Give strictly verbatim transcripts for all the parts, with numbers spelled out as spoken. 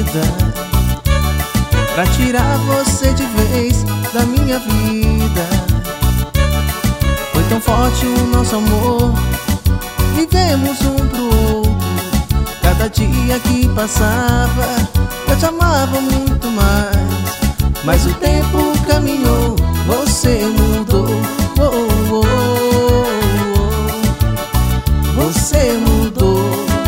vida, pra tirar você de vez da minha vida. Foi tão forte o nosso amor, vivemos um pro outro. Cada dia que passava eu te amava muito mais. Mas o tempo caminhou, você mudou, oh, oh, oh. Você mudou.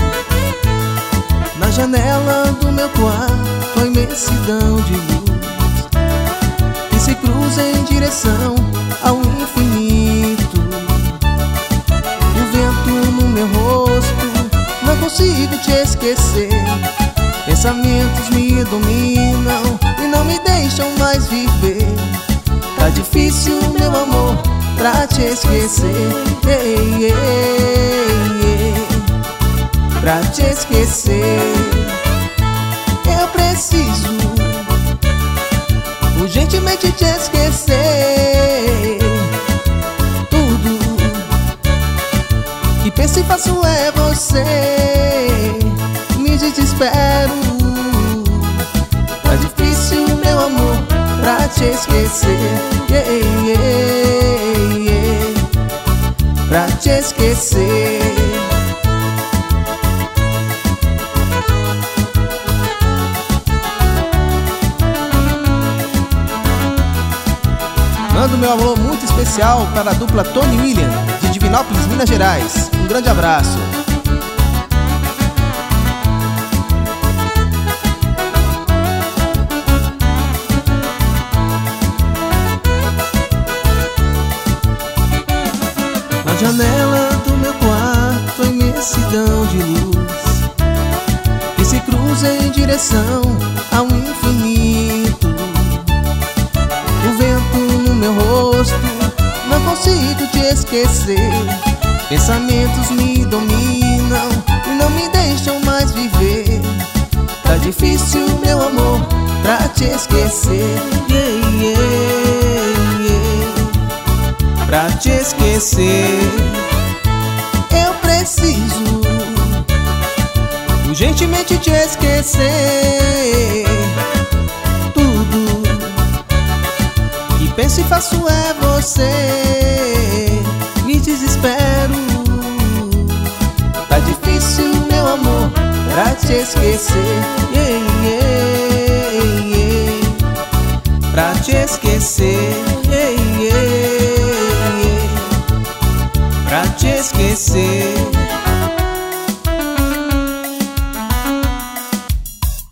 Na janela do meu quarto, a imensidão de luz que se cruza em direção ao infinito. O vento no meu rosto, não consigo te esquecer. Pensamentos me dominam e não me deixam mais viver. Tá difícil, meu amor, pra te esquecer, ei, ei, ei. Pra te esquecer eu preciso urgentemente te esquecer. Tudo que penso e faço é você. Me desespero. Tá difícil, meu amor, pra te esquecer, yeah, yeah, yeah. Pra te esquecer. Mando meu alô muito especial para a dupla Tony e William, de Divinópolis, Minas Gerais. Um grande abraço. Na janela do meu quarto, a imensidão de luz que se cruza em direção ao infinito. O vento no meu rosto, não consigo te esquecer. Pensamentos me dominam e não me deixam mais viver. Tá difícil, meu amor, pra te esquecer, yeah, yeah, yeah. Pra te esquecer eu preciso urgentemente te esquecer. Tudo que penso e faço é você. Me desespero. Tá difícil, meu amor, pra te esquecer, yeah, yeah, yeah. Pra te esquecer, yeah, yeah, yeah. Pra te esquecer.